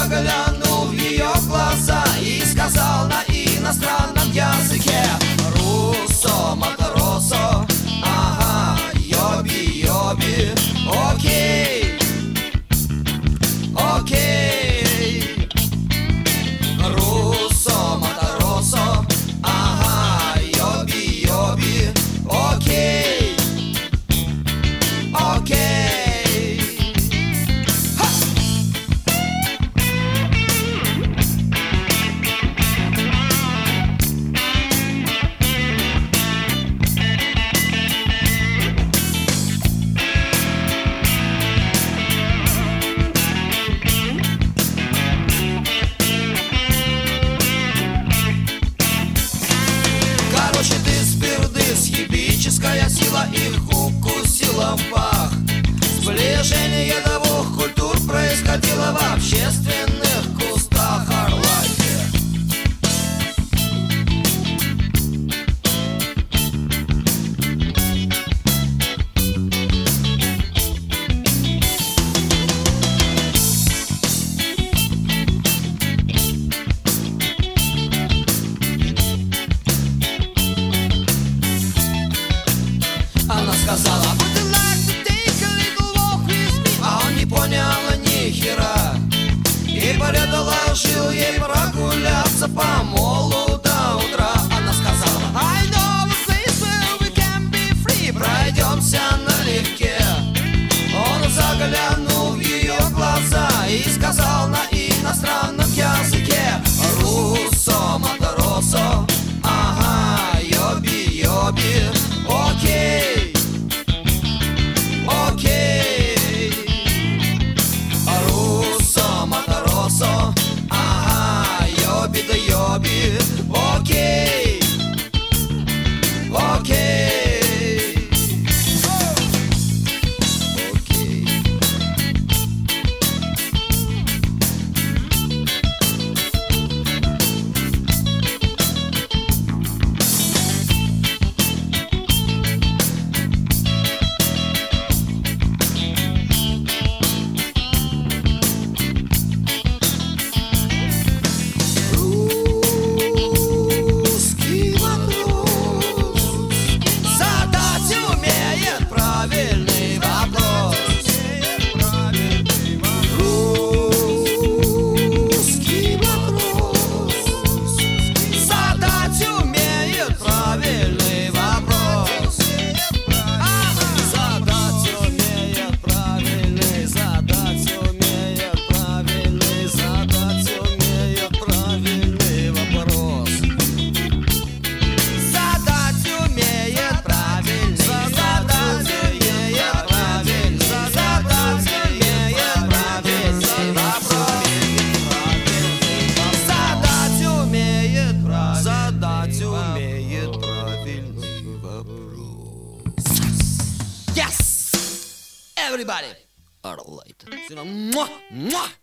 заглянул в ее глаза и сказал на иностранном языке: Руссо, Матаросо, ага, йоби, йоби, окей, окей. Руссо, Матаросо, ага, йоби, йоби, окей, окей. Химическая сила их укусила в пах. Сближение двух культур происходило в общественных кустах Орлаки. Она сказала: Would you like to take a little walk with me? А он не понял ни хера и предложил ей прогуляться по молу до утра. Она сказала: I know a place where we can be free. Пройдемся налегке. Он заглянул в ее глаза и сказал на иностранном языке: Руссо, Матаросо, ага, йоби, йоби, окей. Окей, Руссо, Матаросо, ага, йоби да йоби, окей, окей, окей. Yes! Everybody! All right.